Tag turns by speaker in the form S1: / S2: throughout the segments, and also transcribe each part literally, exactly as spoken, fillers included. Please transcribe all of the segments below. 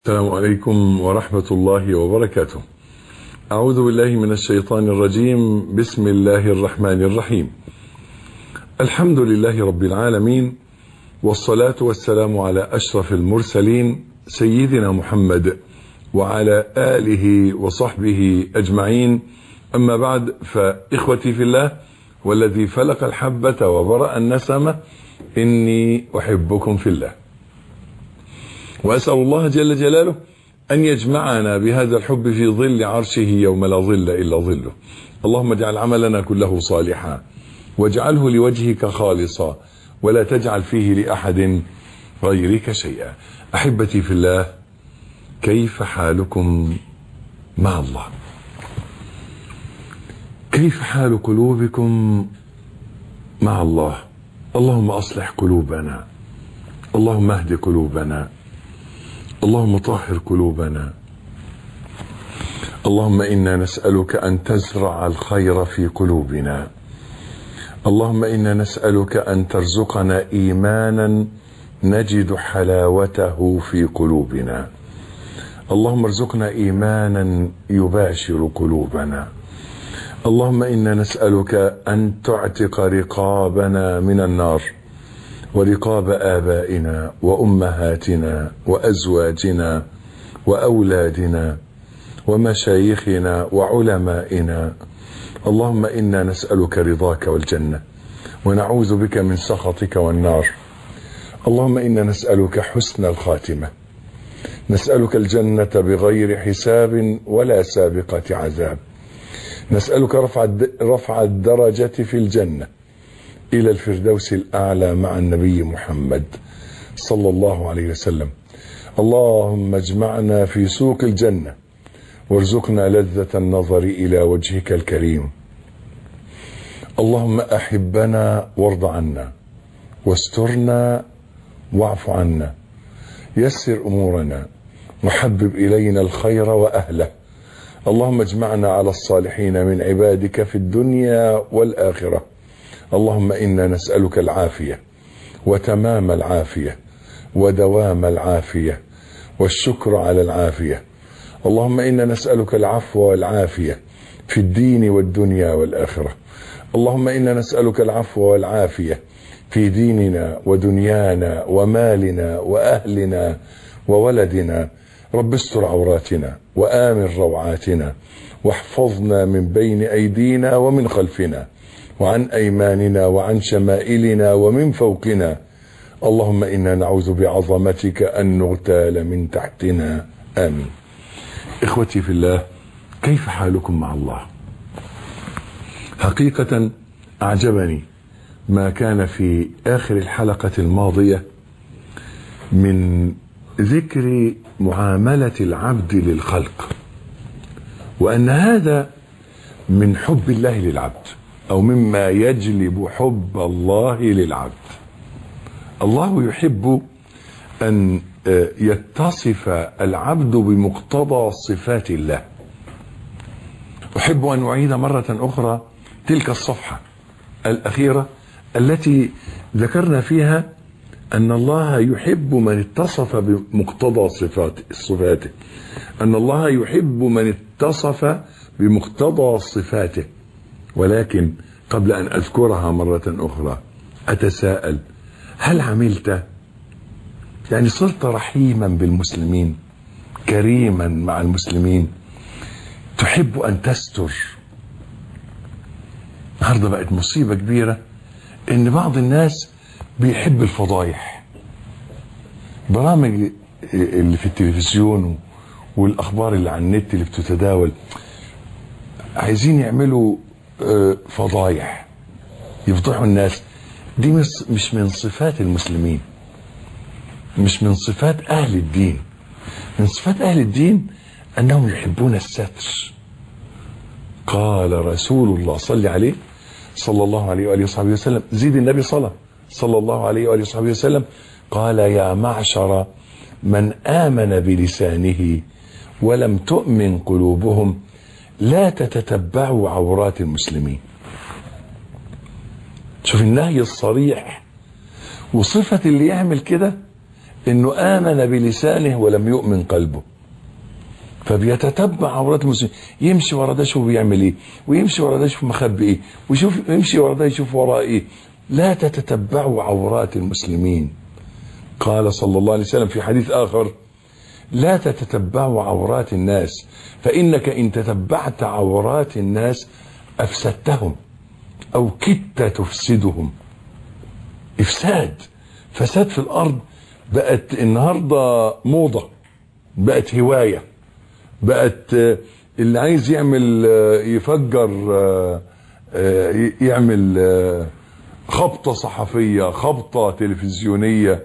S1: السلام عليكم ورحمة الله وبركاته. أعوذ بالله من الشيطان الرجيم. بسم الله الرحمن الرحيم. الحمد لله رب العالمين، والصلاة والسلام على أشرف المرسلين سيدنا محمد وعلى آله وصحبه أجمعين. أما بعد، فإخوتي في الله والذي فلق الحبة وبرأ النسمة، إني أحبكم في الله، وأسأل الله جل جلاله أن يجمعنا بهذا الحب في ظل عرشه يوم لا ظل إلا ظله. اللهم اجعل عملنا كله صالحا، واجعله لوجهك خالصا، ولا تجعل فيه لأحد غيرك شيئا. أحبتي في الله، كيف حالكم مع الله؟ كيف حال قلوبكم مع الله؟ اللهم أصلح قلوبنا، اللهم اهد قلوبنا، اللهم طهر قلوبنا. اللهم إنا نسألك أن تزرع الخير في قلوبنا. اللهم إنا نسألك أن ترزقنا إيمانا نجد حلاوته في قلوبنا. اللهم ارزقنا إيمانا يباشر قلوبنا. اللهم إنا نسألك أن تعتق رقابنا من النار، ورقاب آبائنا وأمهاتنا وأزواجنا وأولادنا ومشايخنا وعلمائنا. اللهم إنا نسألك رضاك والجنة، ونعوذ بك من سخطك والنار. اللهم إنا نسألك حسن الخاتمة، نسألك الجنة بغير حساب ولا سابقة عذاب. نسألك رفع رفع الدرجة في الجنة إلى الفردوس الأعلى مع النبي محمد صلى الله عليه وسلم. اللهم اجمعنا في سوق الجنة، وارزقنا لذة النظر إلى وجهك الكريم. اللهم أحبنا وارض عنا، واسترنا واعف عنا، يسر أمورنا، وحبب إلينا الخير وأهله. اللهم اجمعنا على الصالحين من عبادك في الدنيا والآخرة. اللهم إنا نسألك العافية، وتمام العافية، ودوام العافية، والشكر على العافية. اللهم إنا نسألك العفو والعافية في الدين والدنيا والآخرة. اللهم إنا نسألك العفو والعافية في ديننا ودنيانا ومالنا وأهلنا وولدنا. رب استر عوراتنا، وآمن روعاتنا، واحفظنا من بين أيدينا ومن خلفنا، وعن أيماننا وعن شمائلنا ومن فوقنا. اللهم إنا نعوذ بعظمتك أن نغتال من تحتنا. آمين. إخوتي في الله، كيف حالكم مع الله؟ حقيقة أعجبني ما كان في آخر الحلقة الماضية من ذكر معاملة العبد للخلق، وأن هذا من حب الله للعبد، أو مما يجلب حب الله للعبد. الله يحب أن يتصف العبد بمقتضى صفات الله. أحب أن أعيد مرة أخرى تلك الصفحة الأخيرة التي ذكرنا فيها أن الله يحب من اتصف بمقتضى صفاته، أن الله يحب من اتصف بمقتضى صفاته. ولكن قبل أن أذكرها مرة أخرى أتساءل: هل عملت؟ يعني صرت رحيما بالمسلمين، كريما مع المسلمين، تحب أن تستر. النهارده بقت مصيبة كبيرة إن بعض الناس بيحب الفضايح، برامج اللي في التلفزيون والأخبار اللي على النت اللي بتتداول، عايزين يعملوا فضايح، يفضحوا الناس. دي مش من صفات المسلمين، مش من صفات أهل الدين. من صفات أهل الدين أنهم يحبون الستر. قال رسول الله صلى عليه صلى الله عليه وآله وصحبه وسلم، زيد النبي صلى صلى الله عليه وآله وصحبه وسلم، قال: يا معشر من آمن بلسانه ولم تؤمن قلوبهم، لا تتتبعوا عورات المسلمين. شوف النهي الصريح. وصفة اللي يعمل كده انه امن بلسانه ولم يؤمن قلبه، فبيتتبع عورات المسلمين، يمشي ورا ده يشوف بيعمل ايه، ويمشي ورا ده يشوف مخبي ايه، ويشوف يمشي ورا ده يشوف وراه ايه. لا تتتبعوا عورات المسلمين. قال صلى الله عليه وسلم في حديث اخر: لا تتتبعوا عورات الناس، فانك ان تتبعت عورات الناس افسدتهم او كدت تفسدهم. افساد، فساد في الارض بقت النهارده موضه، بقت هوايه، بقت اللي عايز يعمل يفجر يعمل خبطه صحفيه، خبطه تلفزيونيه،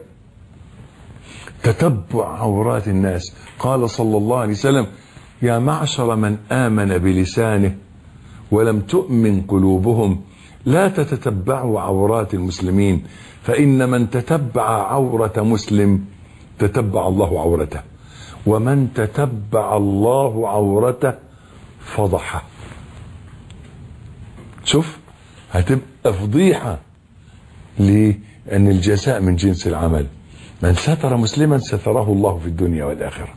S1: تتبع عورات الناس. قال صلى الله عليه وسلم: يا معشر من آمن بلسانه ولم تؤمن قلوبهم لا تتتبعوا عورات المسلمين، فإن من تتبع عورة مسلم تتبع الله عورته، ومن تتبع الله عورته فضحه. شوف، هتبقى فضيحة. ليه؟ أن الجزاء من جنس العمل. من ستر مسلما ستره الله في الدنيا والآخرة،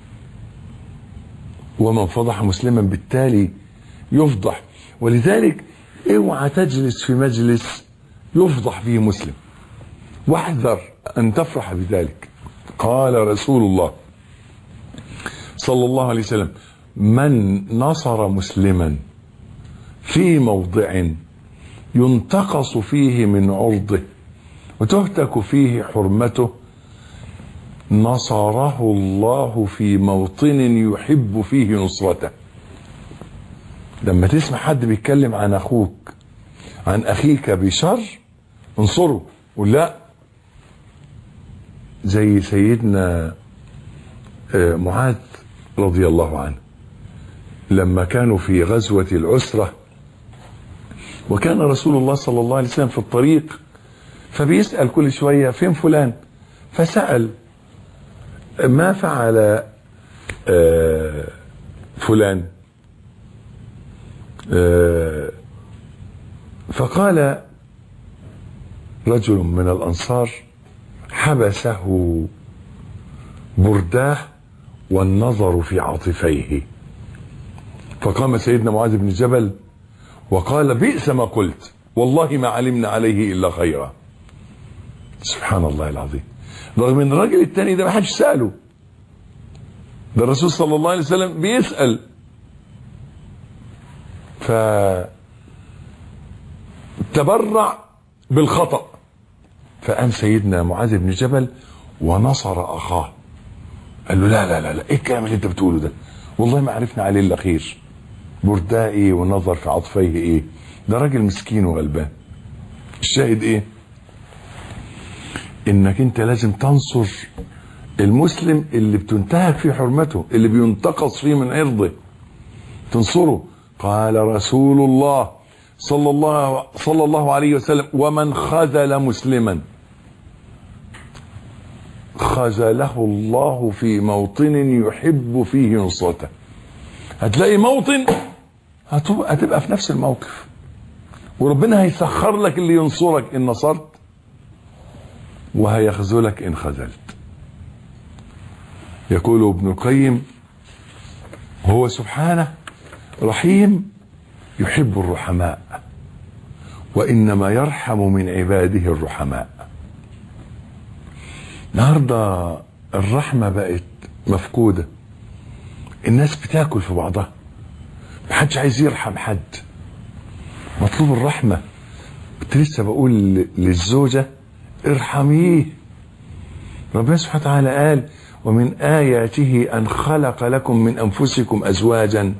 S1: ومن فضح مسلما بالتالي يفضح. ولذلك اوعى تجلس في مجلس يفضح فيه مسلم، واحذر أن تفرح بذلك. قال رسول الله صلى الله عليه وسلم: من نصر مسلما في موضع ينتقص فيه من عرضه وتهتك فيه حرمته نصره الله في موطن يحب فيه نصرته. لما تسمع حد بيتكلم عن اخوك عن اخيك بشر انصره، ولا زي سيدنا معاذ رضي الله عنه لما كانوا في غزوة العسرة، وكان رسول الله صلى الله عليه وسلم في الطريق، فبيسأل كل شوية: فين فلان؟ فسأل: ما فعل فلان؟ فقال رجل من الأنصار: حبسه برداه والنظر في عاطفيه. فقام سيدنا معاذ بن جبل وقال: بئس ما قلت، والله ما علمنا عليه إلا خيرا. سبحان الله العظيم. رغم ان الراجل التاني ده ما حدش سأله، ده الرسول صلى الله عليه وسلم بيسأل. فتبرع بالخطأ، فقام سيدنا معاذ بن جبل ونصر أخاه، قال له: لا لا لا لا، ايه الكلام اللي انت بتقوله ده؟ والله ما عرفنا عليه الا خير. برداه ايه ونظر في عطفيه ايه؟ ده راجل مسكين وغلبان. الشاهد ايه؟ انك انت لازم تنصر المسلم اللي بتنتهك في حرمته، اللي بينتقص فيه من عرضه، تنصره. قال رسول الله صلى الله صلى الله عليه وسلم: ومن خذل مسلما خذله الله في موطن يحب فيه نصرته. هتلاقي موطن هتبقى في نفس الموقف، وربنا هيسخر لك اللي ينصرك ان نصرت، وهيخذلك ان خذلت. يقول ابن القيم: هو سبحانه رحيم يحب الرحماء، وإنما يرحم من عباده الرحماء. النهارده الرحمة بقت مفقودة، الناس بتاكل في بعضها، محدش عايز يرحم حد. مطلوب الرحمة. كنت لسه بقول للزوجة: ارحميه. ربنا سبحانه وتعالى قال: ومن آياته أن خلق لكم من أنفسكم أزواجا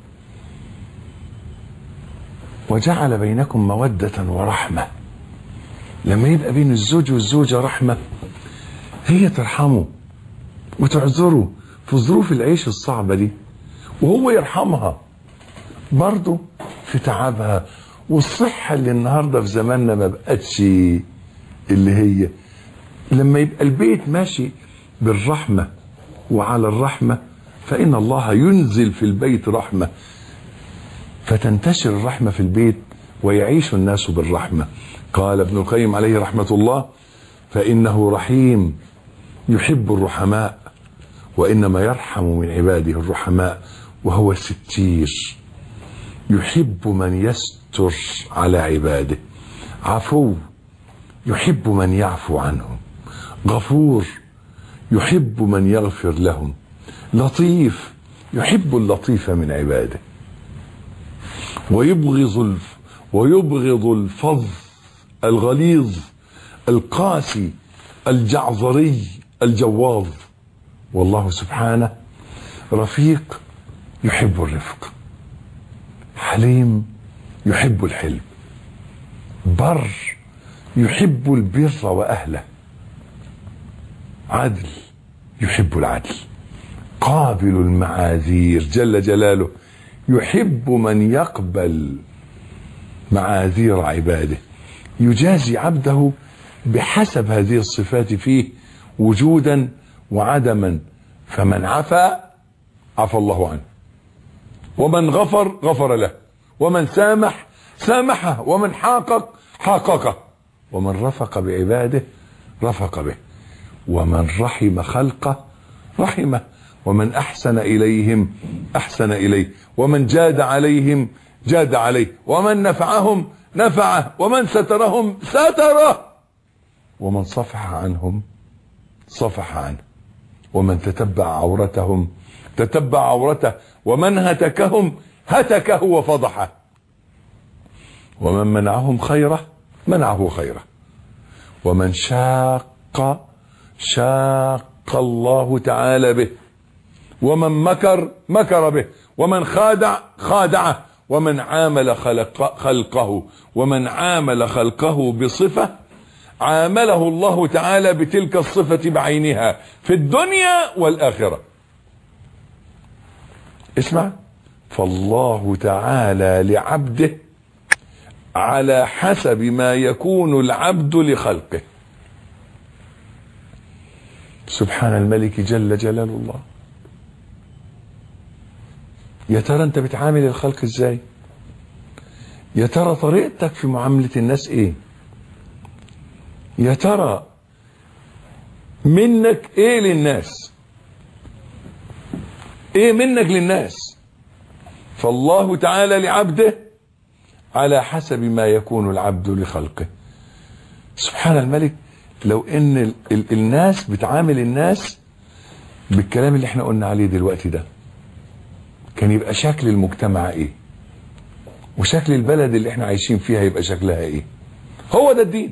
S1: وجعل بينكم مودة ورحمة. لما يبقى بين الزوج والزوجة رحمة، هي ترحمه وتعذره في ظروف العيش الصعبة دي، وهو يرحمها برضه في تعبها. والصحة اللي النهاردة في زماننا ما بقتش اللي هي. لما يبقى البيت ماشي بالرحمة وعلى الرحمة، فإن الله ينزل في البيت رحمة، فتنتشر الرحمة في البيت ويعيش الناس بالرحمة. قال ابن القيم عليه رحمة الله: فإنه رحيم يحب الرحماء، وإنما يرحم من عباده الرحماء، وهو ستير. يحب من يستر على عباده. عفو، يحب من يعفو عنهم. غفور، يحب من يغفر لهم. لطيف، يحب اللطيف من عباده. ويبغض ويبغض الفظ الغليظ القاسي الجعظري الجواظ. والله سبحانه رفيق يحب الرفق، حليم يحب الحلم، بر يحب البر وأهله، عدل يحب العدل، قابل المعاذير جل جلاله يحب من يقبل معاذير عباده، يجازي عبده بحسب هذه الصفات فيه وجودا وعدما. فمن عفا عفى الله عنه، ومن غفر غفر له، ومن سامح سامحه، ومن حاقق حاققه، ومن رفق بعباده رفق به، ومن رحم خلقه رحمه، ومن أحسن إليهم أحسن إليه، ومن جاد عليهم جاد عليه، ومن نفعهم نفعه، ومن سترهم ستره، ومن صفح عنهم صفح عنه، ومن تتبع عورتهم تتبع عورته، ومن هتكهم هتكه وفضحه، ومن منعهم خيره منعه خيره، ومن شاق شاق الله تعالى به، ومن مكر مكر به، ومن خادع خادعه، ومن عامل خلق خلقه ومن عامل خلقه بصفة عامله الله تعالى بتلك الصفة بعينها في الدنيا والآخرة. اسمع، فالله تعالى لعبده على حسب ما يكون العبد لخلقه. سبحان الملك جل جلال الله. يا ترى انت بتعامل الخلق ازاي؟ يا ترى طريقتك في معاملة الناس ايه؟ يا ترى منك ايه للناس؟ ايه منك للناس؟ فالله تعالى لعبده على حسب ما يكون العبد لخلقه. سبحان الملك. لو ان ال ال الناس بتعامل الناس بالكلام اللي احنا قلنا عليه دلوقتي ده، كان يبقى شكل المجتمع ايه؟ وشكل البلد اللي احنا عايشين فيها يبقى شكلها ايه؟ هو ده الدين.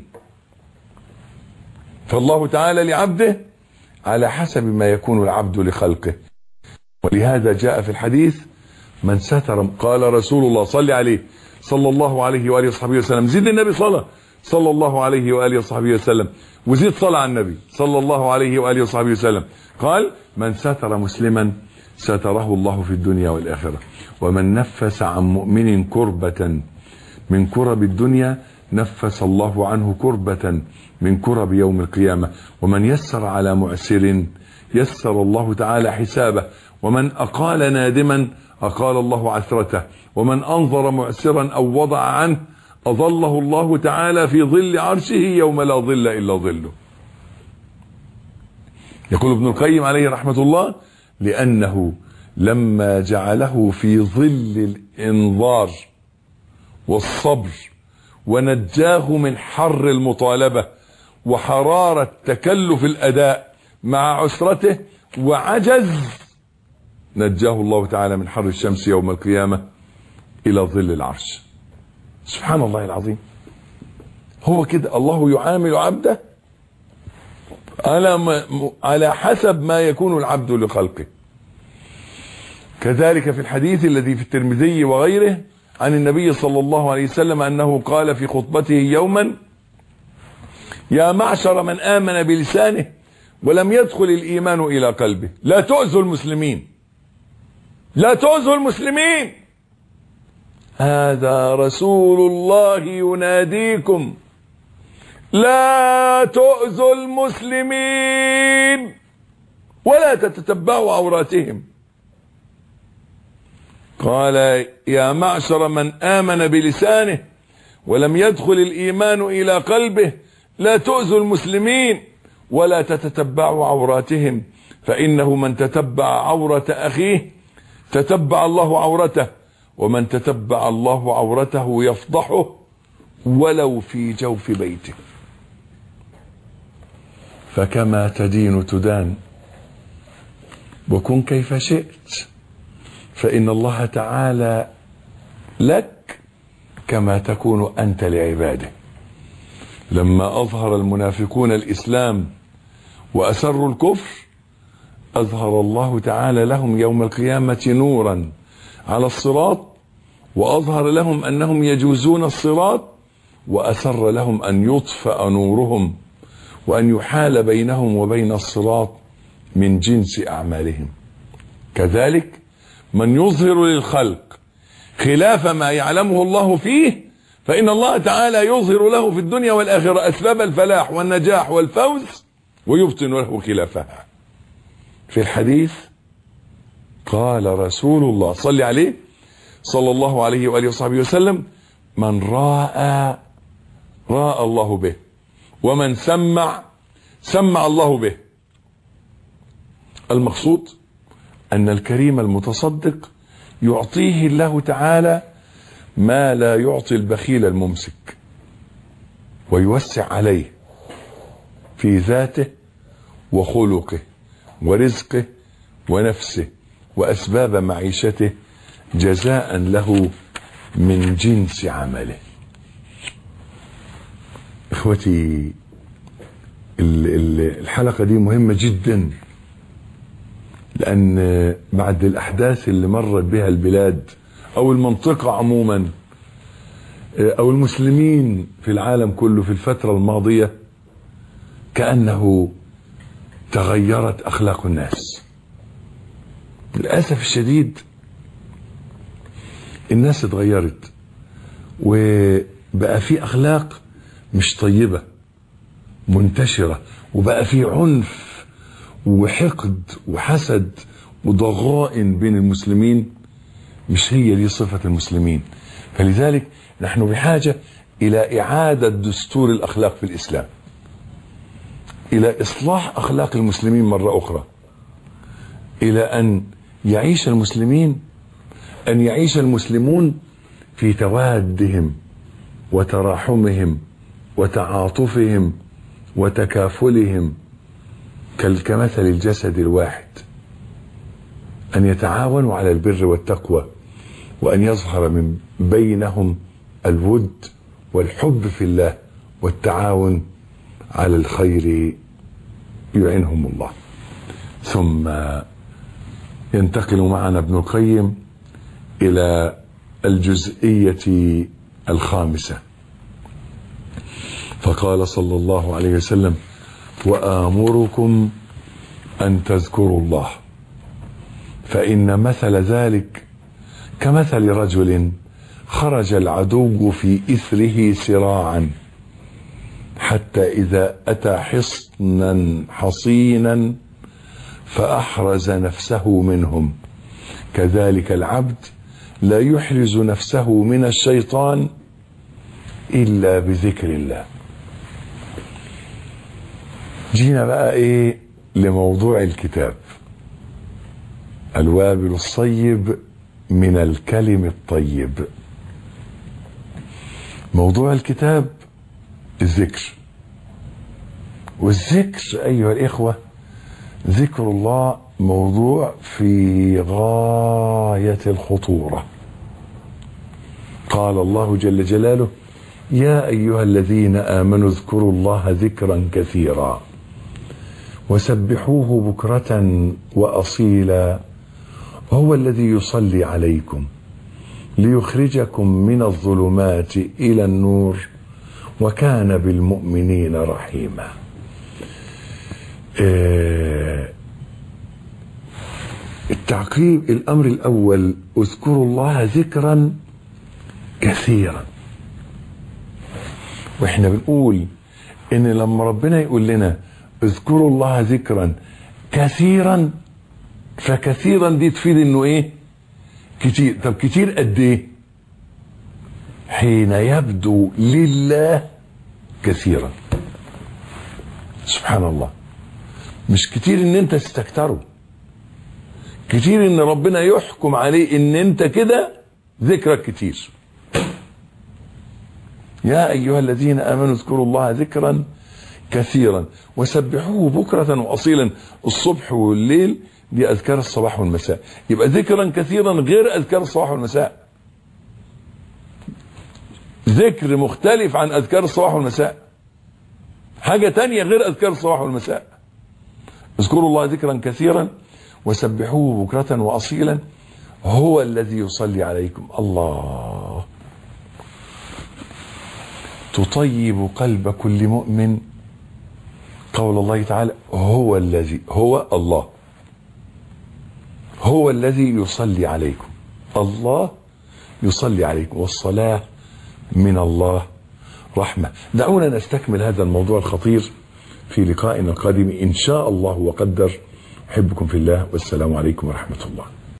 S1: فالله تعالى لعبده على حسب ما يكون العبد لخلقه. ولهذا جاء في الحديث: من ستر، قال رسول الله صلى عليه صلى الله عليه وآله وصحبه وسلم، زيد النبي صلى صلى الله عليه وآله وصحبه وسلم، وزيد صلى على النبي صلى الله عليه وآله وصحبه وسلم، قال: من ستر مسلما ستره الله في الدنيا والآخرة، ومن نفس عن مؤمن كربة من كرب الدنيا نفس الله عنه كربة من كرب يوم القيامة، ومن يسر على معسر يسر الله تعالى حسابه، ومن أقال نادما أقال الله عثرته، ومن أنظر معسرا أو وضع عنه أظله الله تعالى في ظل عرشه يوم لا ظل إلا ظله. يقول ابن القيم عليه رحمة الله: لأنه لما جعله في ظل الإنظار والصبر ونجاه من حر المطالبة وحرارة تكلف الأداء مع عسرته وعجز، نجاه الله تعالى من حر الشمس يوم القيامة إلى ظل العرش. سبحان الله العظيم. هو كده الله يعامل عبده على ما على حسب ما يكون العبد لخلقه. كذلك في الحديث الذي في الترمذي وغيره عن النبي صلى الله عليه وسلم أنه قال في خطبته يوما: يا معشر من آمن بلسانه ولم يدخل الإيمان إلى قلبه، لا تؤذوا المسلمين، لا تؤذوا المسلمين، هذا رسول الله يناديكم، لا تؤذوا المسلمين ولا تتتبعوا عوراتهم. قال: يا معشر من آمن بلسانه ولم يدخل الإيمان إلى قلبه، لا تؤذوا المسلمين ولا تتتبعوا عوراتهم فإنه من تتبع عورة أخيه تتبع الله عورته، ومن تتبع الله عورته يفضحه ولو في جوف بيته. فكما تدين تدان، وكن كيف شئت، فإن الله تعالى لك كما تكون أنت لعباده. لما أظهر المنافقون الإسلام وأسروا الكفر، أظهر الله تعالى لهم يوم القيامة نورا على الصراط، وأظهر لهم أنهم يجوزون الصراط، وأسر لهم أن يطفأ نورهم وأن يحال بينهم وبين الصراط من جنس أعمالهم. كذلك من يظهر للخلق خلاف ما يعلمه الله فيه، فإن الله تعالى يظهر له في الدنيا والآخرة أسباب الفلاح والنجاح والفوز، ويبطن له خلافها. في الحديث قال رسول الله صلى عليه صلى الله عليه وآله وصحبه وسلم: من راى راى الله به، ومن سمع سمع الله به. المقصود أن الكريم المتصدق يعطيه الله تعالى ما لا يعطي البخيل الممسك، ويوسع عليه في ذاته وخلقه ورزقه ونفسه وأسباب معيشته، جزاء له من جنس عمله. اخوتي، الحلقة دي مهمة جدا، لأن بعد الأحداث اللي مرت بها البلاد أو المنطقة عموما أو المسلمين في العالم كله في الفترة الماضية، كأنه تغيرت أخلاق الناس. للأسف الشديد الناس اتغيرت، وبقى في أخلاق مش طيبة منتشرة، وبقى في عنف وحقد وحسد وضغائن بين المسلمين. مش هي دي صفة المسلمين. فلذلك نحن بحاجة إلى إعادة دستور الأخلاق في الإسلام، إلى إصلاح أخلاق المسلمين مرة أخرى، إلى أن يعيش المسلمين أن يعيش المسلمون في توادهم وتراحمهم وتعاطفهم وتكافلهم كمثل الجسد الواحد، أن يتعاونوا على البر والتقوى، وأن يظهر من بينهم الود والحب في الله والتعاون على الخير يعينهم الله. ثم ينتقل معنا ابن القيم إلى الجزئية الخامسة، فقال صلى الله عليه وسلم: وآمركم أن تذكروا الله، فإن مثل ذلك كمثل رجل خرج العدو في إثره سراعا، حتى إذا أتى حصنا حصينا فأحرز نفسه منهم، كذلك العبد لا يحرز نفسه من الشيطان إلا بذكر الله. جينا بقى إيه لموضوع الكتاب، الوابل الصيب من الكلم الطيب. موضوع الكتاب الذكر، والذكر أيها الإخوة، ذكر الله موضوع في غاية الخطورة. قال الله جل جلاله: يا أيها الذين آمنوا اذكروا الله ذكرا كثيرا وسبحوه بكرة وأصيلا، هو الذي يصلي عليكم ليخرجكم من الظلمات إلى النور وكان بالمؤمنين رحيما. اه التعقيب، الأمر الأول: اذكروا الله ذكرا كثيرا. واحنا بنقول ان لما ربنا يقول لنا اذكروا الله ذكرا كثيرا، فكثيرا دي تفيد انه ايه؟ كتير. طب كتير قد ايه؟ حين يبدو لله كثيرا. سبحان الله. مش كتير ان انت تستكتره، كتير ان ربنا يحكم عليه ان انت كده ذكرك كتير. يا ايها الذين امنوا اذكروا الله ذكرا كثيرا وسبحوه بكرة واصيلا. الصبح والليل دي اذكار الصباح والمساء، يبقى ذكرا كثيرا غير اذكار الصباح والمساء، ذكر مختلف عن اذكار الصباح والمساء، حاجة تانية غير اذكار الصباح والمساء. اذكروا الله ذكرا كثيرا وسبحوه بكرة واصيلا هو الذي يصلي عليكم. الله، تطيب قلب كل مؤمن قول الله تعالى هو الذي، هو الله، هو الذي يصلي عليكم. الله يصلي عليكم، والصلاة من الله رحمة. دعونا نستكمل هذا الموضوع الخطير في لقائنا القادم إن شاء الله وقدر. أحبكم في الله، والسلام عليكم ورحمة الله.